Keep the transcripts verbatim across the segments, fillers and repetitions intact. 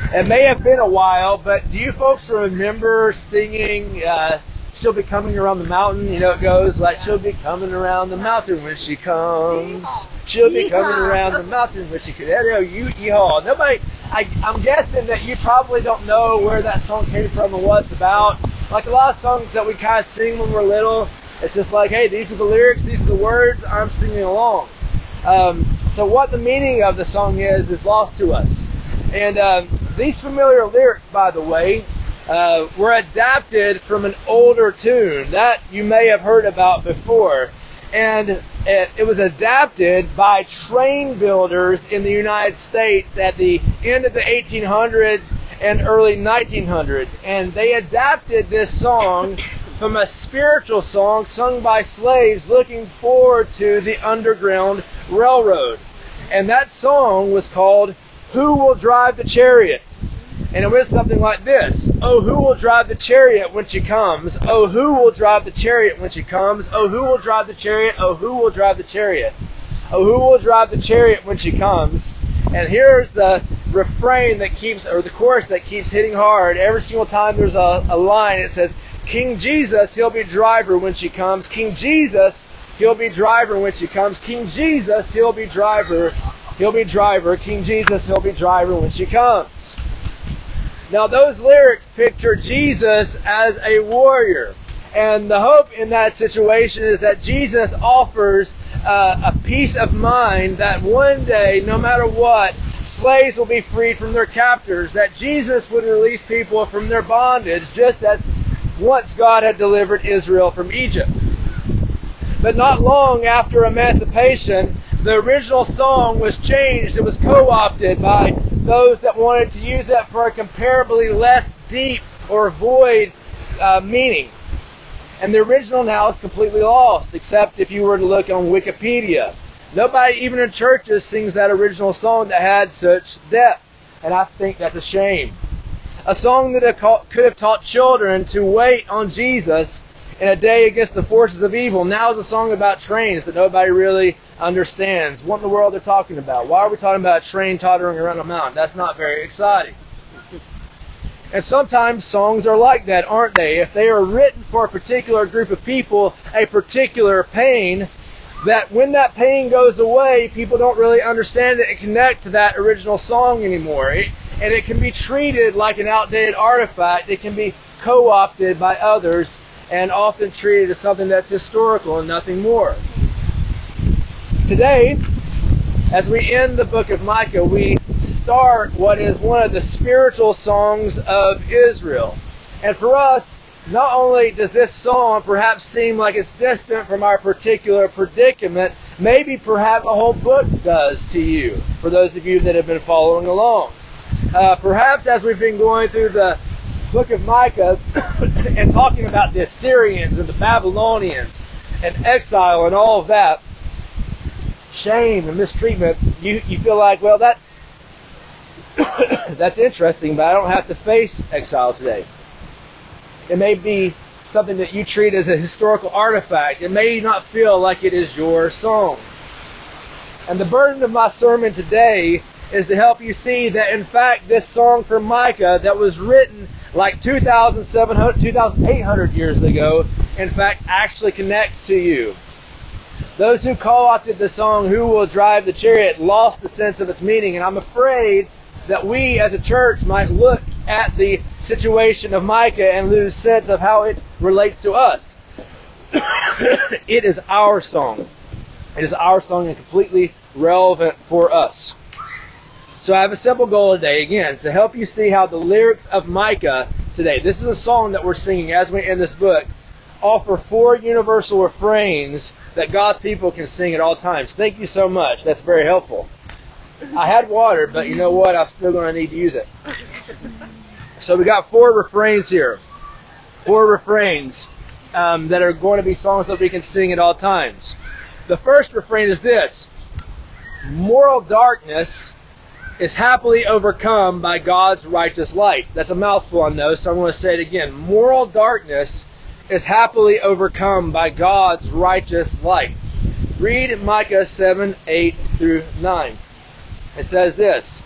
It may have been a while, but do you folks remember singing uh, She'll Be Coming Around the Mountain? You know, it goes like, she'll be coming around the mountain when she comes. She'll be coming around the mountain when she comes. There you go, you, yeehaw. Nobody, I, I'm guessing that you probably don't know where that song came from and what it's about. Like a lot of songs that we kind of sing when we're little, it's just like, hey, these are the lyrics, these are the words, I'm singing along. Um, so what the meaning of the song is, is lost to us. And um, these familiar lyrics, by the way, uh, were adapted from an older tune that you may have heard about before. And it, it was adapted by train builders in the United States at the end of the eighteen hundreds and early nineteen hundreds. And they adapted this song from a spiritual song sung by slaves looking forward to the Underground Railroad. And that song was called Who Will Drive the Chariot? And it was something like this. Oh, who will drive the chariot when she comes? Oh, who will drive the chariot when she comes? Oh, who will drive the chariot? Oh, who will drive the chariot? Oh, who will drive the chariot when she comes? And here's the refrain that keeps, or the chorus that keeps hitting hard. Every single time there's a, a line, it says, King Jesus, he'll be driver when she comes. King Jesus, he'll be driver when she comes. King Jesus, he'll be driver. He'll be driver. King Jesus, he'll be driver when she comes. Now those lyrics picture Jesus as a warrior. And the hope in that situation is that Jesus offers uh, a peace of mind that one day, no matter what, slaves will be freed from their captors. That Jesus would release people from their bondage, just as once God had delivered Israel from Egypt. But not long after emancipation, the original song was changed. It was co-opted by those that wanted to use it for a comparably less deep or void uh, meaning. And the original now is completely lost, except if you were to look on Wikipedia. Nobody, even in churches, sings that original song that had such depth. And I think that's a shame. A song that could have taught children to wait on Jesus in a day against the forces of evil now is a song about trains that nobody really understands. What in the world they're talking about? Why are we talking about a train tottering around a mountain? That's not very exciting. And sometimes songs are like that, aren't they? If they are written for a particular group of people, a particular pain, that when that pain goes away, people don't really understand it and connect to that original song anymore. It, and it can be treated like an outdated artifact. It can be co-opted by others and often treated as something that's historical and nothing more. Today, as we end the book of Micah, we start what is one of the spiritual songs of Israel. And for us, not only does this song perhaps seem like it's distant from our particular predicament, maybe perhaps a whole book does to you, for those of you that have been following along. Uh, perhaps as we've been going through the book of Micah and talking about the Assyrians and the Babylonians and exile and all of that, shame and mistreatment, you, you feel like, well, that's that's interesting, but I don't have to face exile today. It may be something that you treat as a historical artifact. It may not feel like it is your song. And the burden of my sermon today is to help you see that, in fact, this song from Micah that was written like two thousand eight hundred years ago, in fact, actually connects to you. Those who co-opted the song, Who Will Drive the Chariot, lost the sense of its meaning. And I'm afraid that we as a church might look at the situation of Micah and lose sense of how it relates to us. It is our song. It is our song and completely relevant for us. So I have a simple goal today, again, to help you see how the lyrics of Micah today, this is a song that we're singing as we end this book, offer four universal refrains that God's people can sing at all times. Thank you so much. That's very helpful. I had water, but you know what? I'm still going to need to use it. So we got four refrains here. Four refrains um, that are going to be songs that we can sing at all times. The first refrain is this. Moral darkness is happily overcome by God's righteous light. That's a mouthful, I know, so I'm going to say it again. Moral darkness is happily overcome by God's righteous light. Read Micah seven, eight through nine. It says this,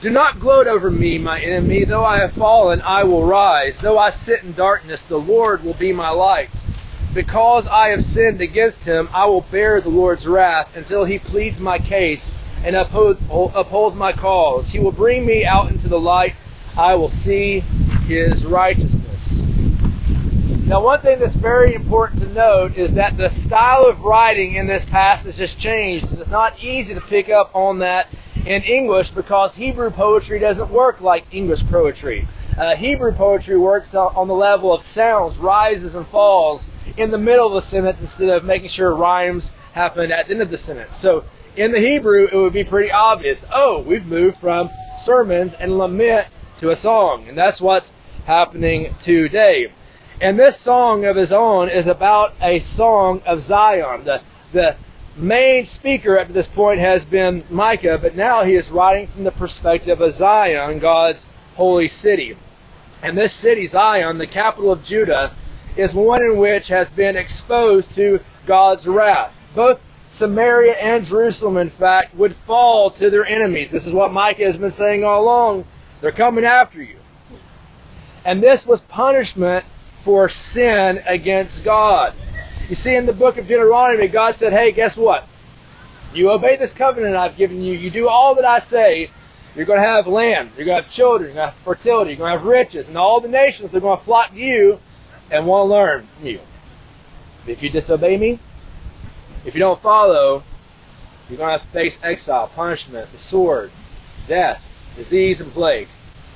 Do not gloat over me, my enemy. Though I have fallen, I will rise. Though I sit in darkness, the Lord will be my light. Because I have sinned against him, I will bear the Lord's wrath until he pleads my case and uphold, upholds my cause. He will bring me out into the light. I will see his righteousness. Now, one thing that's very important to note is that the style of writing in this passage has changed. It's not easy to pick up on that in English because Hebrew poetry doesn't work like English poetry. Uh, Hebrew poetry works on the level of sounds, rises and falls in the middle of a sentence instead of making sure rhymes happen at the end of the sentence. So in the Hebrew, it would be pretty obvious. Oh, we've moved from sermons and lament to a song. And that's what's happening today. And this song of his own is about a song of Zion. The, the main speaker up to this point has been Micah, but now he is writing from the perspective of Zion, God's holy city. And this city, Zion, the capital of Judah, is one in which has been exposed to God's wrath. Both Samaria and Jerusalem, in fact, would fall to their enemies. This is what Micah has been saying all along. They're coming after you. And this was punishment for sin against God. You see, in the book of Deuteronomy, God said, hey, guess what? You obey this covenant I've given you. You do all that I say. You're going to have land. You're going to have children. You're going to have fertility. You're going to have riches. And all the nations, they're going to flock to you and want to learn from you. If you disobey me, if you don't follow, you're going to have to face exile, punishment, the sword, death, disease, and plague.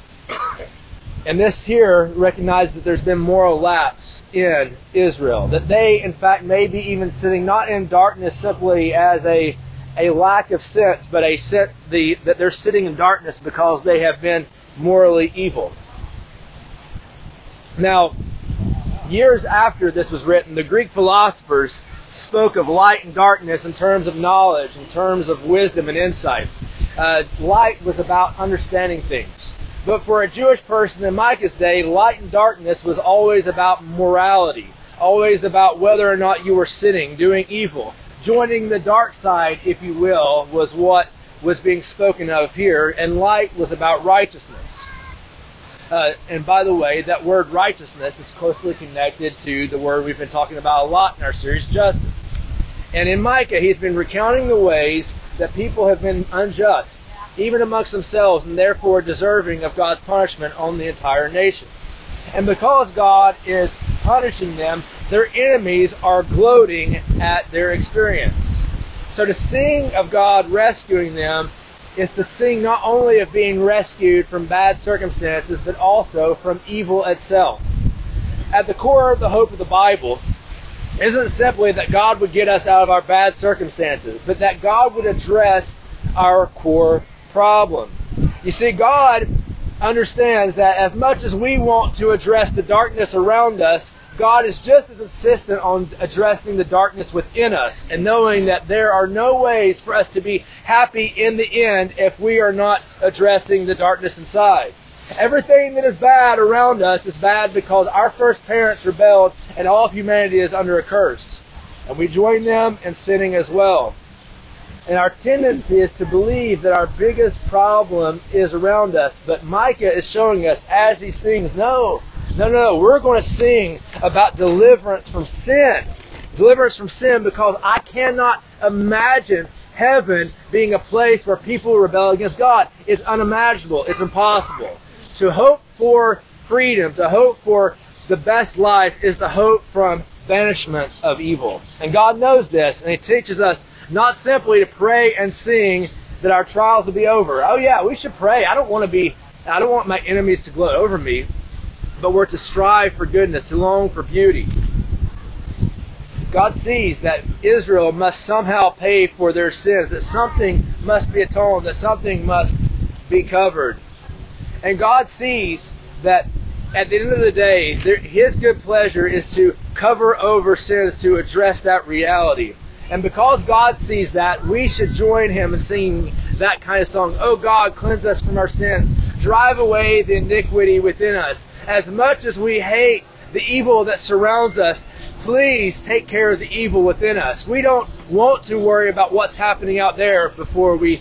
And this here recognizes that there's been moral lapse in Israel. That they, in fact, may be even sitting not in darkness simply as a, a lack of sense, but a set, the, that they're sitting in darkness because they have been morally evil. Now, years after this was written, the Greek philosophers spoke of light and darkness in terms of knowledge, in terms of wisdom and insight. Uh, light was about understanding things. But for a Jewish person in Micah's day, light and darkness was always about morality, always about whether or not you were sinning, doing evil. Joining the dark side, if you will, was what was being spoken of here, and light was about righteousness. Uh, and by the way, that word righteousness is closely connected to the word we've been talking about a lot in our series, justice. And in Micah, he's been recounting the ways that people have been unjust, even amongst themselves, and therefore deserving of God's punishment on the entire nations. And because God is punishing them, their enemies are gloating at their experience. So to sing of God rescuing them is to sing not only of being rescued from bad circumstances, but also from evil itself. At the core of the hope of the Bible isn't simply that God would get us out of our bad circumstances, but that God would address our core problem. You see, God understands that as much as we want to address the darkness around us, God is just as insistent on addressing the darkness within us and knowing that there are no ways for us to be happy in the end if we are not addressing the darkness inside. Everything that is bad around us is bad because our first parents rebelled and all of humanity is under a curse. And we join them in sinning as well. And our tendency is to believe that our biggest problem is around us. But Micah is showing us as he sings, no, no, no, we're going to sing about deliverance from sin. Deliverance from sin because I cannot imagine heaven being a place where people rebel against God. It's unimaginable. It's impossible. To hope for freedom, to hope for the best life is the hope from banishment of evil. And God knows this, and He teaches us not simply to pray and sing that our trials will be over. Oh yeah, we should pray. I don't want to be, I don't want my enemies to gloat over me, but we're to strive for goodness, to long for beauty. God sees that Israel must somehow pay for their sins, that something must be atoned, that something must be covered. And God sees that at the end of the day, there, His good pleasure is to cover over sins, to address that reality. And because God sees that, we should join Him in singing that kind of song. Oh God, cleanse us from our sins. Drive away the iniquity within us. As much as we hate the evil that surrounds us, please take care of the evil within us. We don't want to worry about what's happening out there before we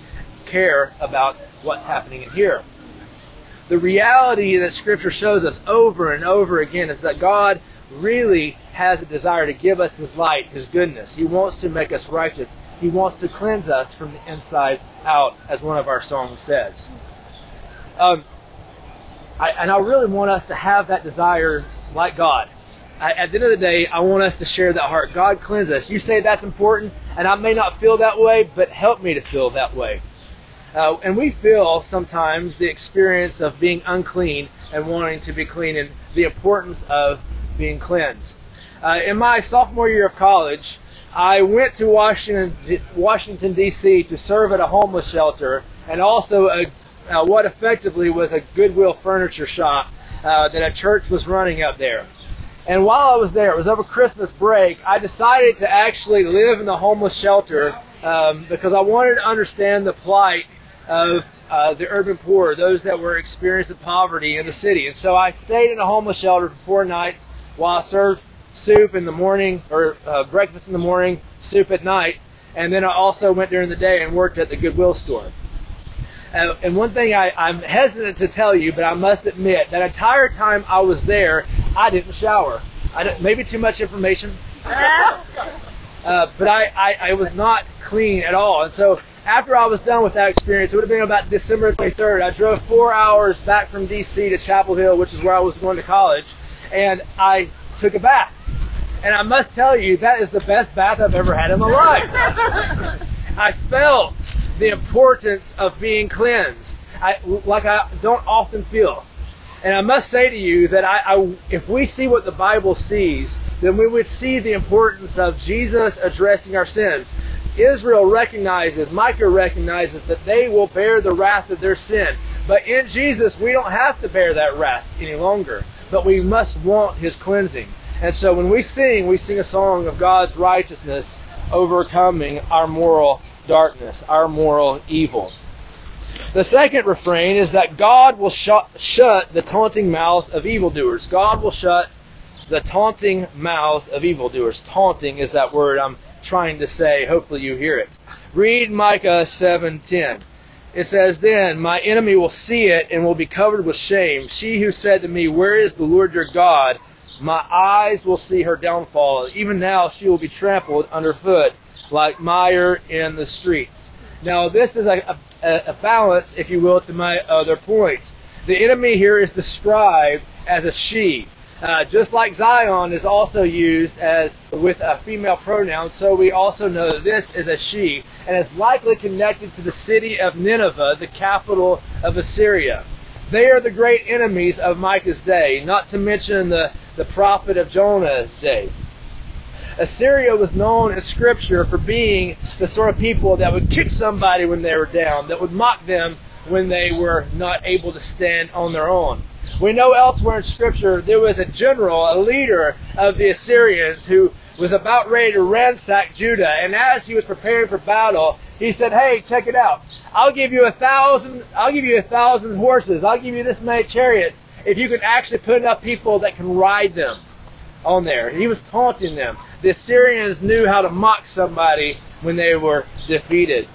care about what's happening in here. The reality that Scripture shows us over and over again is that God really has a desire to give us His light, His goodness. He wants to make us righteous. He wants to cleanse us from the inside out, as one of our songs says. Um, I, and I really want us to have that desire like God. I, at the end of the day, I want us to share that heart. God, cleanse us. You say that's important, and I may not feel that way, but help me to feel that way. Uh, and we feel sometimes the experience of being unclean and wanting to be clean, and the importance of being cleansed. Uh, in my sophomore year of college, I went to Washington, Washington D C to serve at a homeless shelter, and also a, uh, what effectively was a Goodwill furniture shop uh, that a church was running up there. And while I was there, it was over Christmas break, I decided to actually live in the homeless shelter um, because I wanted to understand the plight of uh, the urban poor, those that were experiencing poverty in the city. And so I stayed in a homeless shelter for four nights while I served soup in the morning, or uh, breakfast in the morning, soup at night, and then I also went during the day and worked at the Goodwill store. Uh, and one thing I, I'm hesitant to tell you, but I must admit, that entire time I was there, I didn't shower. I didn't, maybe too much information, uh, but I, I, I was not clean at all. And so after I was done with that experience, it would have been about December twenty-third, I drove four hours back from D C to Chapel Hill, which is where I was going to college, and I took a bath. And I must tell you, that is the best bath I've ever had in my life. I felt the importance of being cleansed, I, like I don't often feel. And I must say to you that I, I, if we see what the Bible sees, then we would see the importance of Jesus addressing our sins. Israel recognizes, Micah recognizes that they will bear the wrath of their sin. But in Jesus, we don't have to bear that wrath any longer. But we must want His cleansing. And so when we sing, we sing a song of God's righteousness overcoming our moral darkness, our moral evil. The second refrain is that God will shut, shut the taunting mouths of evildoers. God will shut the taunting mouths of evildoers. Taunting is that word I'm trying to say. Hopefully you hear it. Read Micah seven ten. It says, "Then my enemy will see it and will be covered with shame. She who said to me, 'Where is the Lord your God?' My eyes will see her downfall. Even now she will be trampled underfoot like mire in the streets." Now this is a, a, a balance, if you will, to my other point. The enemy here is described as a she. Uh, just like Zion is also used as with a female pronoun, so we also know that this is a she, and is likely connected to the city of Nineveh, the capital of Assyria. They are the great enemies of Micah's day, not to mention the, the prophet of Jonah's day. Assyria was known in Scripture for being the sort of people that would kick somebody when they were down, that would mock them when they were not able to stand on their own. We know elsewhere in Scripture there was a general, a leader of the Assyrians who was about ready to ransack Judah, and as he was preparing for battle, he said, "Hey, check it out. I'll give you a thousand. I'll give you a thousand horses. I'll give you this many chariots if you can actually put enough people that can ride them on there." He was taunting them. The Assyrians knew how to mock somebody when they were defeated.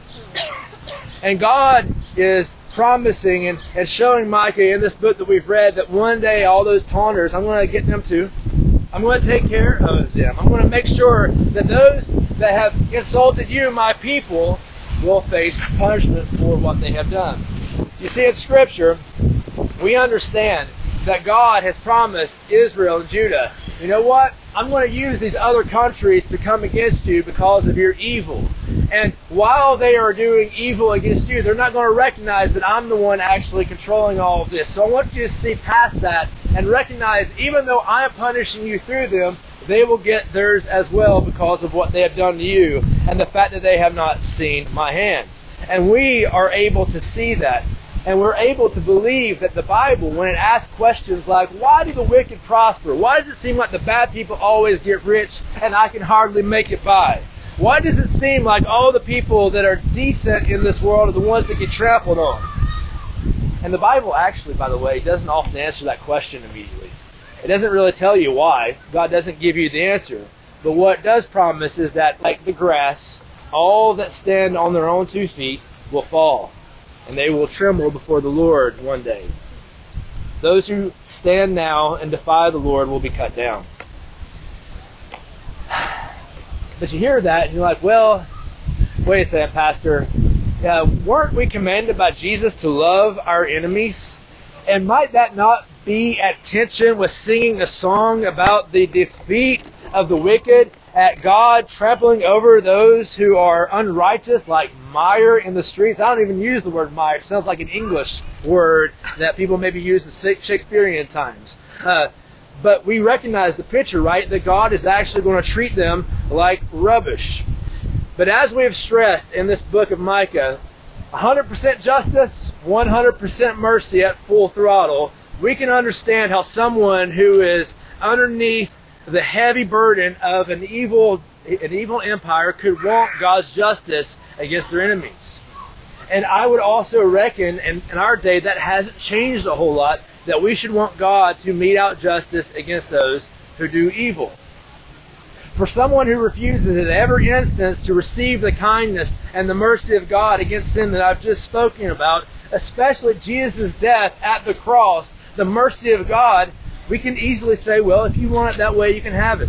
And God is promising and, and showing Micah in this book that we've read that one day all those taunters, I'm going to get them too. I'm going to take care of them. I'm going to make sure that those that have insulted you, my people, will face punishment for what they have done. You see, in Scripture, we understand that God has promised Israel and Judah, you know what? I'm going to use these other countries to come against you because of your evil. And while they are doing evil against you, they're not going to recognize that I'm the one actually controlling all of this. So I want you to see past that and recognize, even though I am punishing you through them, they will get theirs as well because of what they have done to you and the fact that they have not seen my hand. And we are able to see that. And we're able to believe that the Bible, when it asks questions like, why do the wicked prosper? Why does it seem like the bad people always get rich and I can hardly make it by? Why does it seem like all the people that are decent in this world are the ones that get trampled on? And the Bible actually, by the way, doesn't often answer that question immediately. It doesn't really tell you why. God doesn't give you the answer. But what it does promise is that, like the grass, all that stand on their own two feet will fall. and they will tremble before the Lord one day. Those who stand now and defy the Lord will be cut down. But you hear that and you're like, well, wait a second, Pastor. Uh, weren't we commanded by Jesus to love our enemies? And might that not be at tension with singing a song about the defeat of the wicked, at God trampling over those who are unrighteous like mire in the streets? I don't even use the word mire. It sounds like an English word that people maybe use in Shakespearean times. Uh, but we recognize the picture, right? That God is actually going to treat them like rubbish. But as we have stressed in this book of Micah, one hundred percent justice, one hundred percent mercy at full throttle, we can understand how someone who is underneath the heavy burden of an evil an evil empire could want God's justice against their enemies. And I would also reckon, in, in our day, that hasn't changed a whole lot, that we should want God to mete out justice against those who do evil. For someone who refuses in every instance to receive the kindness and the mercy of God against sin that I've just spoken about, especially Jesus' death at the cross, the mercy of God, we can easily say, well, if you want it that way, you can have it.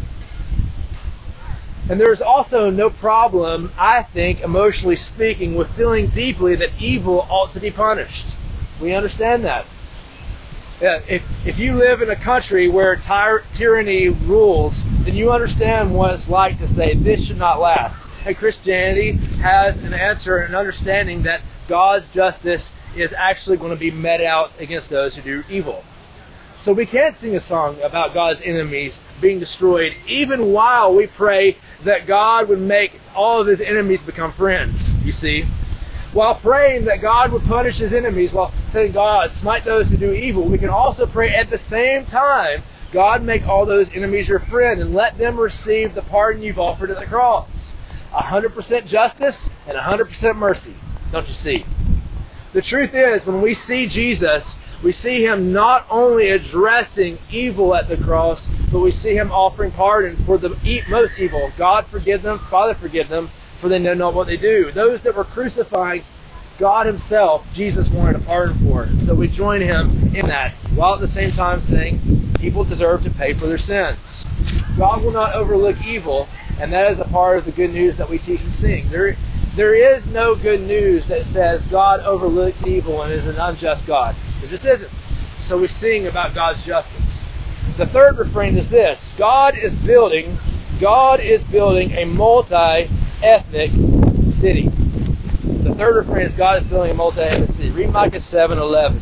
And there's also no problem, I think, emotionally speaking, with feeling deeply that evil ought to be punished. We understand that. Yeah, if, if you live in a country where tyr- tyranny rules, then you understand what it's like to say, this should not last. And Christianity has an answer and an understanding that God's justice is actually going to be met out against those who do evil. So we can sing a song about God's enemies being destroyed, even while we pray that God would make all of his enemies become friends, you see. While praying that God would punish his enemies, while saying, God, smite those who do evil, we can also pray at the same time, God, make all those enemies your friend and let them receive the pardon you've offered at the cross. one hundred percent justice and one hundred percent mercy. Don't you see? The truth is, when we see Jesus, we see him not only addressing evil at the cross, but we see him offering pardon for the most evil. God forgive them, Father forgive them, for they know not what they do. Those that were crucifying God himself, Jesus wanted a pardon for. And so we join him in that, while at the same time saying people deserve to pay for their sins. God will not overlook evil, and that is a part of the good news that we teach and sing. There, there is no good news that says God overlooks evil and is an unjust God. There just isn't. So we sing about God's justice. The third refrain is this: God is building, God is building a multi-ethnic city. The third refrain is God is building a multi-ethnic city. Read Micah seven eleven.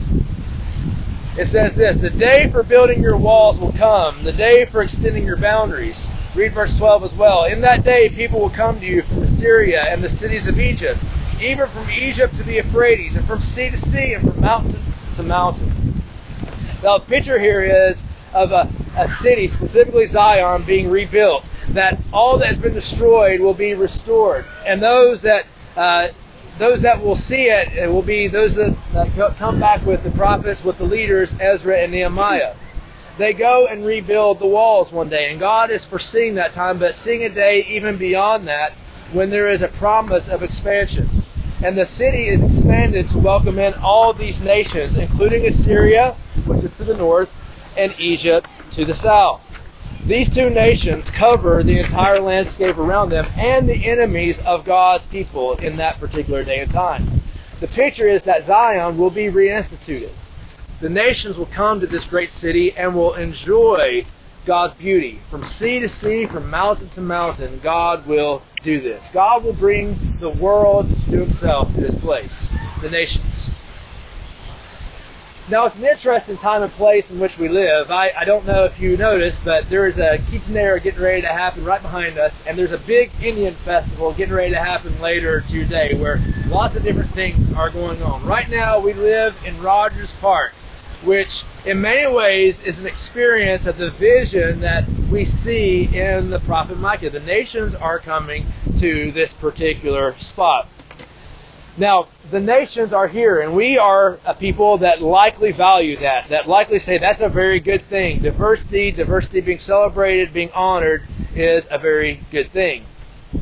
It says this: the day for building your walls will come, the day for extending your boundaries. Read verse twelve as well. In that day people will come to you from Assyria and the cities of Egypt, even from Egypt to the Euphrates, and from sea to sea, and from mountain to mountain. Now the picture here is of a, a city, specifically Zion, being rebuilt. That all that has been destroyed will be restored. And those that uh, those that will see it, it will be those that, that come back with the prophets, with the leaders, Ezra and Nehemiah. They go and rebuild the walls one day. And God is foreseeing that time, but seeing a day even beyond that when there is a promise of expansion. And the city is expanded to welcome in all these nations, including Assyria, which is to the north, and Egypt to the south. These two nations cover the entire landscape around them and the enemies of God's people in that particular day and time. The picture is that Zion will be reinstituted. The nations will come to this great city and will enjoy God's beauty. From sea to sea, from mountain to mountain, God will do this. God will bring the world to himself, to this place, the nations. Now, it's an interesting time and place in which we live. I, I don't know if you noticed, but there is a quinceanera getting ready to happen right behind us, and there's a big Indian festival getting ready to happen later today where lots of different things are going on. Right now, we live in Rogers Park, which in many ways is an experience of the vision that we see in the prophet Micah. The nations are coming to this particular spot. Now, the nations are here, and we are a people that likely value that, that likely say that's a very good thing. Diversity, diversity being celebrated, being honored is a very good thing.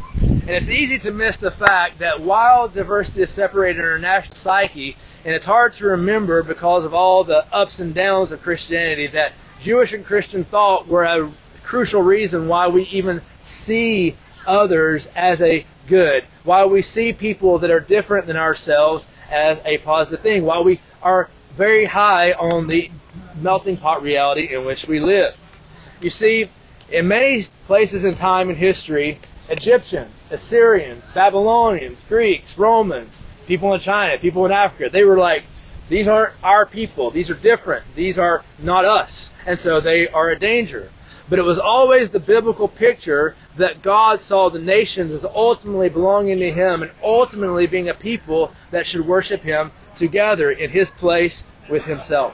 And it's easy to miss the fact that while diversity is separated in our national psyche, and it's hard to remember because of all the ups and downs of Christianity, that Jewish and Christian thought were a crucial reason why we even see others as a good, why we see people that are different than ourselves as a positive thing, why we are very high on the melting pot reality in which we live. You see, in many places in time in history, Egyptians, Assyrians, Babylonians, Greeks, Romans, people in China, people in Africa, they were like, these aren't our people. These are different. These are not us. And so they are a danger. But it was always the biblical picture that God saw the nations as ultimately belonging to Him and ultimately being a people that should worship Him together in His place with Himself.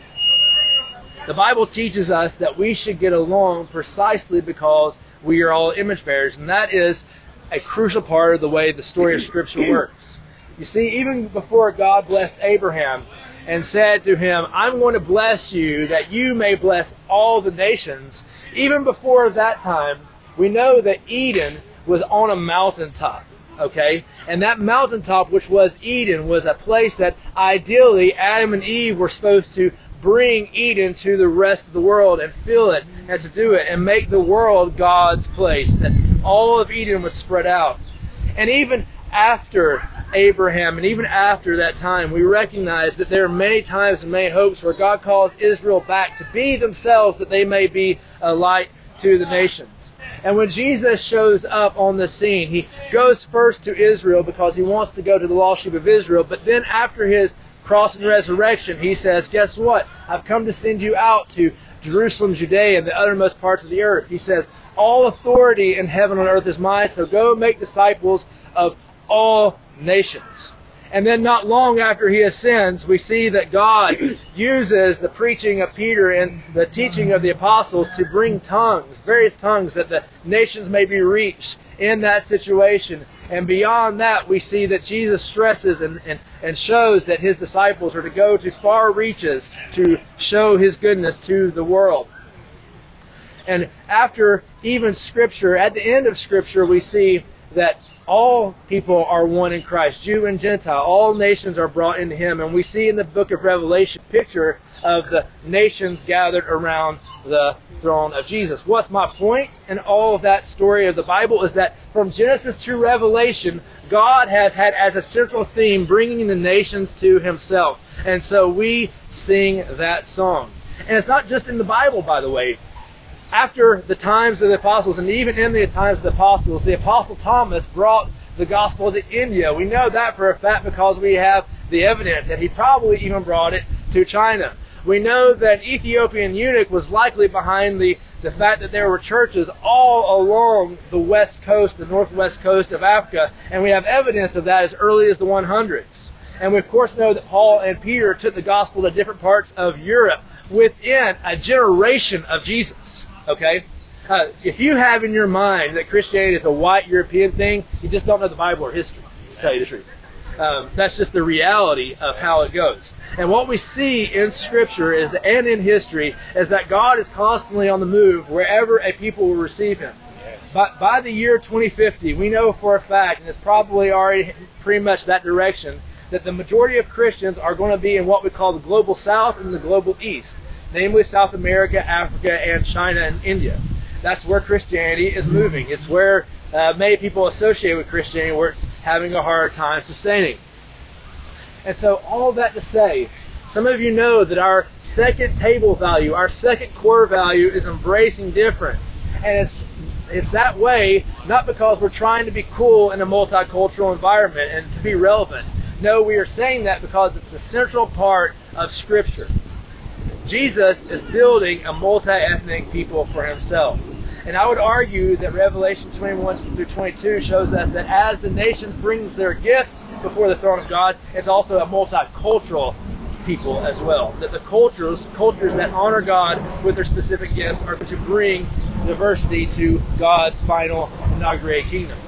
The Bible teaches us that we should get along precisely because we are all image bearers, and that is a crucial part of the way the story of Scripture works. You see, even before God blessed Abraham and said to him, I'm going to bless you that you may bless all the nations, even before that time, we know that Eden was on a mountaintop, okay? And that mountaintop, which was Eden, was a place that ideally Adam and Eve were supposed to bring Eden to the rest of the world and fill it and to do it and make the world God's place, that all of Eden would spread out. And even after Abraham and even after that time, we recognize that there are many times and many hopes where God calls Israel back to be themselves, that they may be a light to the nations. And when Jesus shows up on the scene, He goes first to Israel because He wants to go to the lost sheep of Israel. But then after His cross and resurrection, He says, guess what? I've come to send you out to Jerusalem, Judea, and the uttermost parts of the earth. He says, all authority in heaven and on earth is mine, so go make disciples of all nations. And then not long after He ascends, we see that God uses the preaching of Peter and the teaching of the apostles to bring tongues, various tongues, that the nations may be reached in that situation. And beyond that, we see that Jesus stresses and, and, and shows that His disciples are to go to far reaches to show His goodness to the world. And after even Scripture, at the end of Scripture, we see that all people are one in Christ, Jew and Gentile. All nations are brought into Him. And we see in the book of Revelation a picture of the nations gathered around the throne of Jesus. What's my point in all of that story of the Bible is that from Genesis to Revelation, God has had as a central theme bringing the nations to Himself. And so we sing that song. And it's not just in the Bible, by the way. After the times of the apostles, and even in the times of the apostles, the apostle Thomas brought the gospel to India. We know that for a fact because we have the evidence, and he probably even brought it to China. We know that an Ethiopian eunuch was likely behind the, the fact that there were churches all along the west coast, the northwest coast of Africa, and we have evidence of that as early as the hundreds. And we of course know that Paul and Peter took the gospel to different parts of Europe within a generation of Jesus. Okay? Uh, if you have in your mind that Christianity is a white European thing, you just don't know the Bible or history, to tell you the truth. Um, that's just the reality of how it goes. And what we see in Scripture is that, and in history is that God is constantly on the move wherever a people will receive Him. But by the year twenty fifty, we know for a fact, and it's probably already pretty much that direction, that the majority of Christians are going to be in what we call the global South and the global East, namely South America, Africa, and China and India. That's where Christianity is moving. It's where uh, many people associate with Christianity, where it's having a hard time sustaining. And so all that to say, some of you know that our second table value, our second core value is embracing difference. And it's it's that way not because we're trying to be cool in a multicultural environment and to be relevant. No, we are saying that because it's a central part of Scripture. Jesus is building a multi-ethnic people for Himself. And I would argue that Revelation twenty-one through twenty-two shows us that as the nations bring their gifts before the throne of God, it's also a multicultural people as well. That the cultures, cultures that honor God with their specific gifts are to bring diversity to God's final inaugurated kingdom.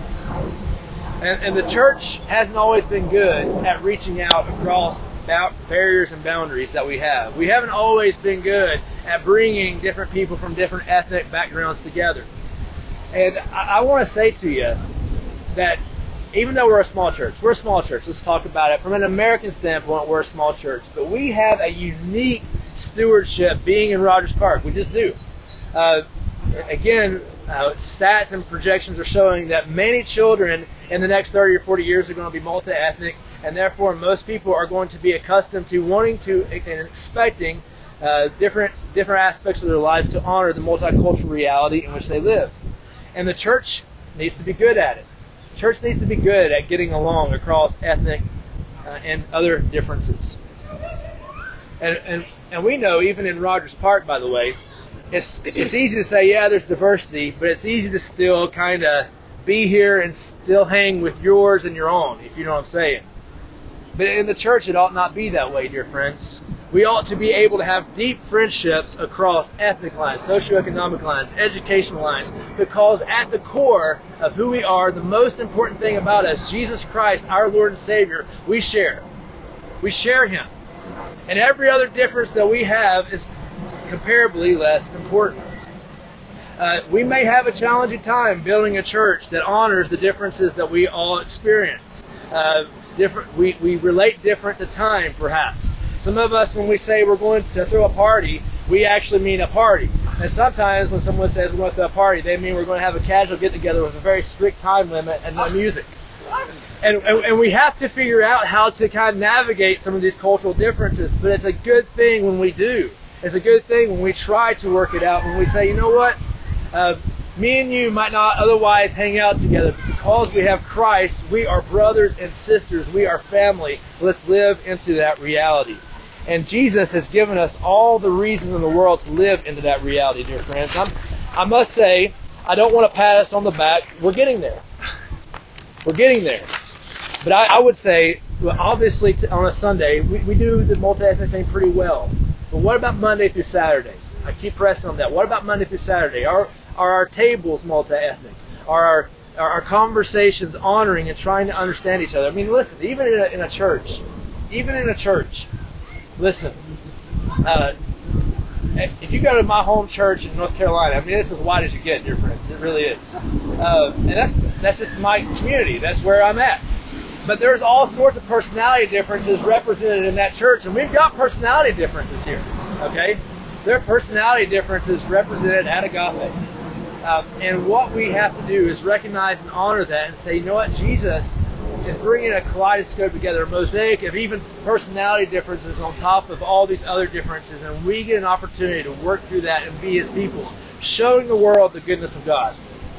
And, and the church hasn't always been good at reaching out across barriers and boundaries that we have. We haven't always been good at bringing different people from different ethnic backgrounds together. And I, I want to say to you that even though we're a small church, we're a small church. Let's talk about it. From an American standpoint, we're a small church. But we have a unique stewardship being in Rogers Park. We just do. Uh, again, uh, stats and projections are showing that many children in the next thirty or forty years are going to be multi-ethnic, and therefore most people are going to be accustomed to wanting to and expecting uh, different different aspects of their lives to honor the multicultural reality in which they live. And the church needs to be good at it. The church needs to be good at getting along across ethnic uh, and other differences. And, and and we know, even in Rogers Park, by the way, it's it's easy to say, yeah, there's diversity, but it's easy to still kind of be here and still hang with yours and your own, if you know what I'm saying. But in the church, it ought not be that way, dear friends. We ought to be able to have deep friendships across ethnic lines, socioeconomic lines, educational lines, because at the core of who we are, the most important thing about us, Jesus Christ, our Lord and Savior, we share. We share Him. And every other difference that we have is comparably less important. Uh, we may have a challenging time building a church that honors the differences that we all experience. Uh, different, we, we relate different to time, perhaps. Some of us, when we say we're going to throw a party, we actually mean a party. And sometimes when someone says we're going to throw a party, they mean we're going to have a casual get-together with a very strict time limit and no music. And, and, and we have to figure out how to kind of navigate some of these cultural differences, but it's a good thing when we do. It's a good thing when we try to work it out, when we say, you know what, uh, me and you might not otherwise hang out together, but because we have Christ, we are brothers and sisters, we are family. Let's live into that reality. And Jesus has given us all the reason in the world to live into that reality, dear friends. I'm, I must say, I don't want to pat us on the back. We're getting there. We're getting there. But I, I would say, well, obviously, t- on a Sunday, we, we do the multi-ethnic thing pretty well. But what about Monday through Saturday? I keep pressing on that. What about Monday through Saturday? Are, are our tables multi-ethnic? Are our, are our conversations honoring and trying to understand each other? I mean, listen, even in a, in a church, even in a church, listen, uh, if you go to my home church in North Carolina, I mean, it's as wide as you get, dear friends. It really is. Uh, and that's that's just my community. That's where I'm at. But there's all sorts of personality differences represented in that church, and we've got personality differences here. Okay? There are personality differences represented at Agape. Um, and what we have to do is recognize and honor that and say, you know what, Jesus is bringing a kaleidoscope together, a mosaic of even personality differences on top of all these other differences, and we get an opportunity to work through that and be His people, showing the world the goodness of God.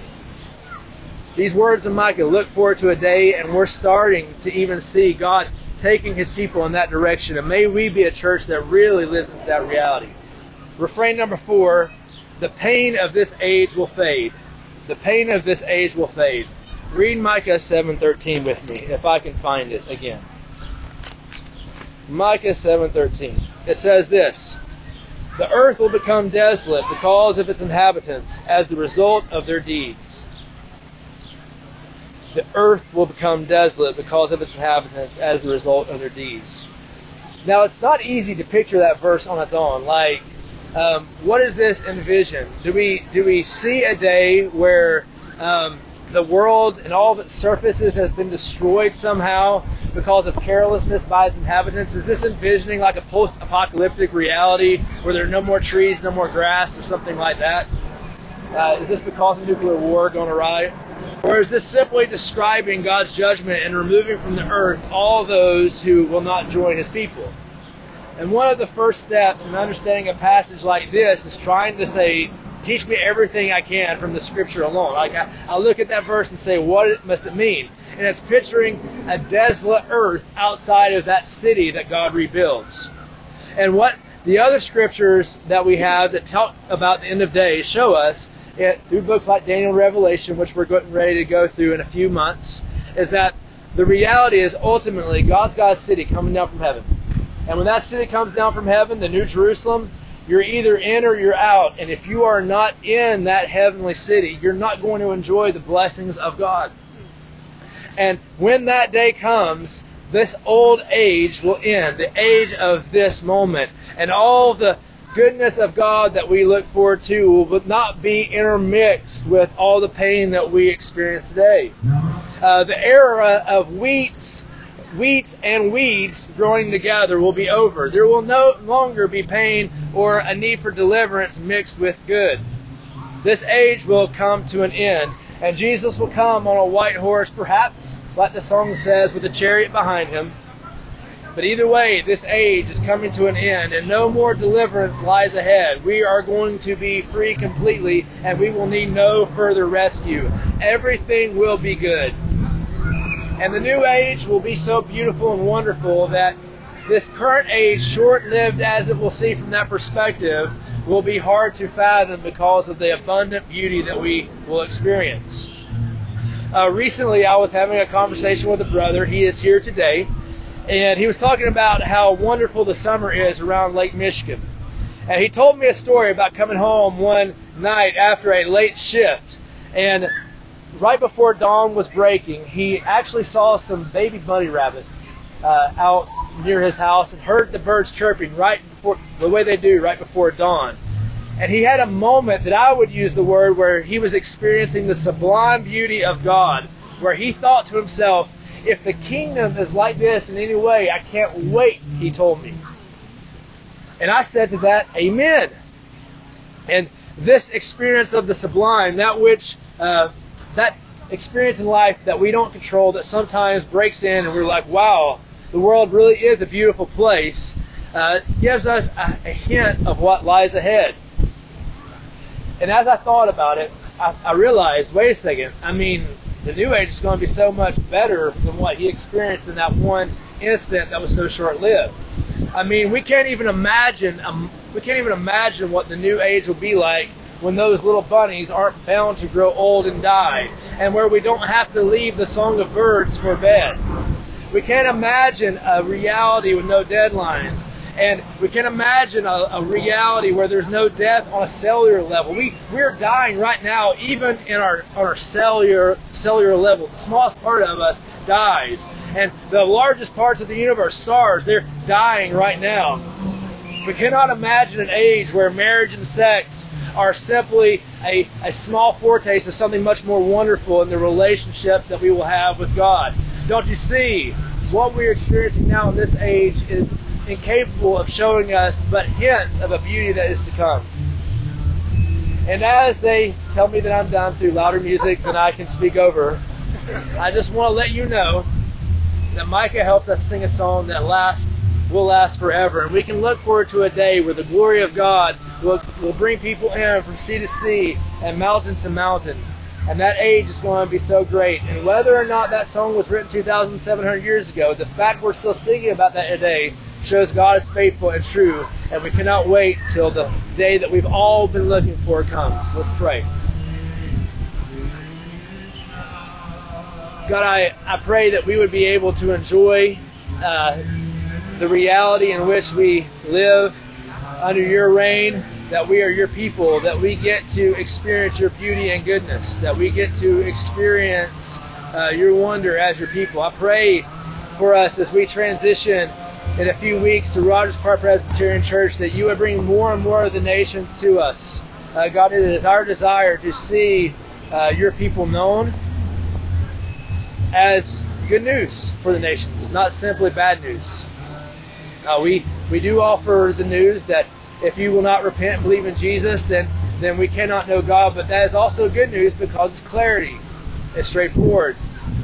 These words of Micah look forward to a day, and we're starting to even see God taking His people in that direction, and may we be a church that really lives into that reality. Refrain number four, the pain of this age will fade. The pain of this age will fade. Read Micah seven thirteen with me, if I can find it again. Micah seven thirteen. It says this, the earth will become desolate because of its inhabitants as the result of their deeds. The earth will become desolate because of its inhabitants as the result of their deeds. Now, it's not easy to picture that verse on its own. Like, um, what does this envision? Do we do we see a day where um, the world and all of its surfaces have been destroyed somehow because of carelessness by its inhabitants? Is this envisioning like a post-apocalyptic reality where there are no more trees, no more grass, or something like that? Uh, is this because of nuclear war going awry? Or is this simply describing God's judgment and removing from the earth all those who will not join His people? And one of the first steps in understanding a passage like this is trying to say, teach me everything I can from the Scripture alone. Like I, I look at that verse and say, what must it mean? And it's picturing a desolate earth outside of that city that God rebuilds. And what the other Scriptures that we have that talk about the end of days show us, it, through books like Daniel and Revelation, which we're getting ready to go through in a few months, is that the reality is ultimately God's got a city coming down from heaven. And when that city comes down from heaven, the New Jerusalem, you're either in or you're out. And if you are not in that heavenly city, you're not going to enjoy the blessings of God. And when that day comes, this old age will end, the age of this moment. And all the goodness of God that we look forward to will not be intermixed with all the pain that we experience today. Uh, the era of wheats, wheats and weeds growing together will be over. There will no longer be pain or a need for deliverance mixed with good. This age will come to an end, and Jesus will come on a white horse, perhaps, like the song says, with a chariot behind him. But either way, this age is coming to an end, and no more deliverance lies ahead. We are going to be free completely, and we will need no further rescue. Everything will be good. And the new age will be so beautiful and wonderful that this current age, short-lived as it will seem from that perspective, will be hard to fathom because of the abundant beauty that we will experience. Uh, recently, I was having a conversation with a brother. He is here today. And he was talking about how wonderful the summer is around Lake Michigan. And he told me a story about coming home one night after a late shift. And right before dawn was breaking, he actually saw some baby bunny rabbits uh, out near his house and heard the birds chirping right before, the way they do right before dawn. And he had a moment that I would use the word where he was experiencing the sublime beauty of God, where he thought to himself, if the kingdom is like this in any way, I can't wait, he told me. And I said to that, amen. And this experience of the sublime, that which, uh, that experience in life that we don't control, that sometimes breaks in and we're like, wow, the world really is a beautiful place, uh, gives us a, a hint of what lies ahead. And as I thought about it, I, I realized, wait a second, I mean, the new age is going to be so much better than what he experienced in that one instant that was so short-lived. I mean, we can't even imagine um, we can't even imagine what the new age will be like when those little bunnies aren't bound to grow old and die, and where we don't have to leave the song of birds for bed. We can't imagine a reality with no deadlines. And we can imagine a, a reality where there's no death on a cellular level. We we're dying right now, even in our on our cellular cellular level. The smallest part of us dies, and the largest parts of the universe, stars, they're dying right now. We cannot imagine an age where marriage and sex are simply a, a small foretaste of something much more wonderful in the relationship that we will have with God. Don't you see? What we're experiencing now in this age is incapable of showing us but hints of a beauty that is to come. And as they tell me that I'm done through louder music than I can speak over, I just want to let you know that Micah helps us sing a song that lasts, will last forever. And we can look forward to a day where the glory of God will, will bring people in from sea to sea and mountain to mountain. And that age is going to be so great. And whether or not that song was written two thousand seven hundred years ago, the fact we're still singing about that today shows God is faithful and true. And we cannot wait till the day that we've all been looking for comes. Let's pray. God, I, I pray that we would be able to enjoy uh, the reality in which we live under your reign, that we are your people, that we get to experience your beauty and goodness, that we get to experience uh, your wonder as your people. I pray for us as we transition in a few weeks to Rogers Park Presbyterian Church, that you would bring more and more of the nations to us. Uh, God, it is our desire to see uh, your people known as good news for the nations, not simply bad news. Uh, we, we do offer the news that if you will not repent and believe in Jesus, then, then we cannot know God. But that is also good news because it's clarity. It's straightforward.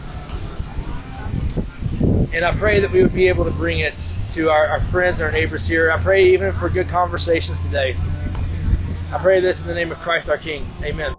And I pray that we would be able to bring it to our, our friends and our neighbors here. I pray even for good conversations today. I pray this in the name of Christ our King. Amen.